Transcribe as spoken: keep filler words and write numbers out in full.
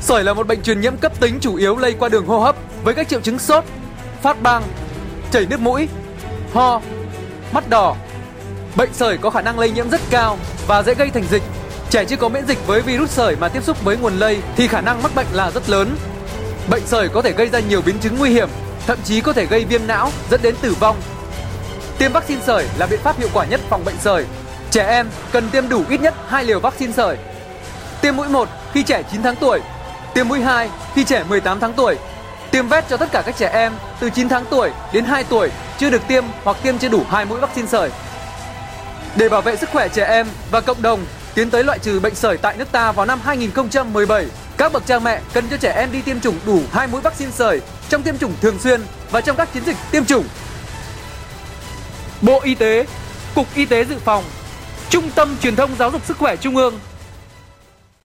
Sởi là một bệnh truyền nhiễm cấp tính chủ yếu lây qua đường hô hấp với các triệu chứng sốt, phát bang, chảy nước mũi, ho, mắt đỏ. Bệnh sởi có khả năng lây nhiễm rất cao và dễ gây thành dịch. Trẻ chưa có miễn dịch với virus sởi mà tiếp xúc với nguồn lây thì khả năng mắc bệnh là rất lớn. Bệnh sởi có thể gây ra nhiều biến chứng nguy hiểm, thậm chí có thể gây viêm não dẫn đến tử vong. Tiêm vaccine sởi là biện pháp hiệu quả nhất phòng bệnh sởi. Trẻ em cần tiêm đủ ít nhất hai liều vaccine sởi. Tiêm mũi một khi trẻ chín tháng tuổi, tiêm mũi hai khi trẻ mười tám tháng tuổi. Tiêm vét cho tất cả các trẻ em từ chín tháng tuổi đến hai tuổi chưa được tiêm hoặc tiêm chưa đủ hai mũi vaccine sởi. Để bảo vệ sức khỏe trẻ em và cộng đồng tiến tới loại trừ bệnh sởi tại nước ta vào năm hai nghìn không trăm mười bảy, các bậc cha mẹ cần cho trẻ em đi tiêm chủng đủ hai mũi vaccine sởi trong tiêm chủng thường xuyên và trong các chiến dịch tiêm chủng. Bộ Y tế, Cục Y tế Dự phòng, Trung tâm Truyền thông Giáo dục Sức khỏe Trung ương